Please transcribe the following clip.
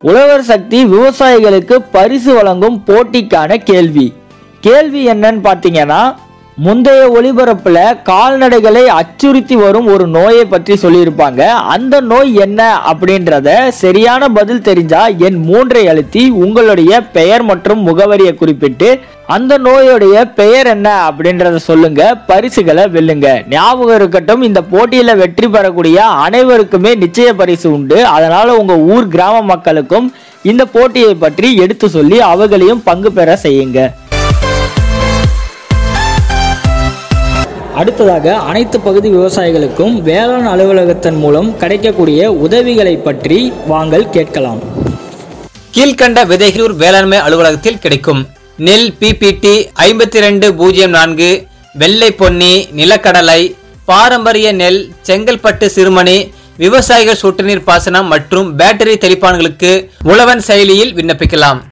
உழவர் சக்தி விவசாயிகளுக்கு பரிசு வழங்கும் போட்டிக்கான கேள்வி என்னன்னு பாத்தீங்கன்னா, முந்தைய ஒளிபரப்புல கால்நடைகளை அச்சுறுத்தி வரும் ஒரு நோயை பற்றி சொல்லியிருப்பாங்க. அந்த நோய் என்ன அப்படின்றத சரியான பதில் தெரிஞ்சா எண் 3 அழுத்தி உங்களுடைய பெயர் மற்றும் முகவரியை குறிப்பிட்டு அந்த நோயுடைய பெயர் என்ன அப்படின்றத சொல்லுங்க. பரிசுகளை வெல்லுங்க. ஞாபகம் இருக்கட்டும், இந்த போட்டியில வெற்றி பெறக்கூடிய அனைவருக்குமே நிச்சய பரிசு உண்டு. அதனால உங்க ஊர் கிராம மக்களுக்கும் இந்த போட்டியை பற்றி எடுத்து சொல்லி அவர்களையும் பங்கு பெற செய்யுங்க. அடுத்ததாக அனைத்து பகுதி விவசாயிகளுக்கும் வேளாண் அலுவலகத்தின் மூலம் கிடைக்கக்கூடிய உதவிகளை பற்றி வாங்கள் கேட்கலாம். கீழ்கண்ட விதைகளூர் வேளாண்மை அலுவலகத்தில் கிடைக்கும்: நெல் PPT 5204, வெள்ளை பொன்னி, நிலக்கடலை, பாரம்பரிய நெல், செங்கல்பட்டு சிறுமணி, விவசாயிகள் சொட்டு நீர் பாசனம் மற்றும் பேட்டரி தெளிப்பான்களுக்கு உழவன் செயலியில் விண்ணப்பிக்கலாம்.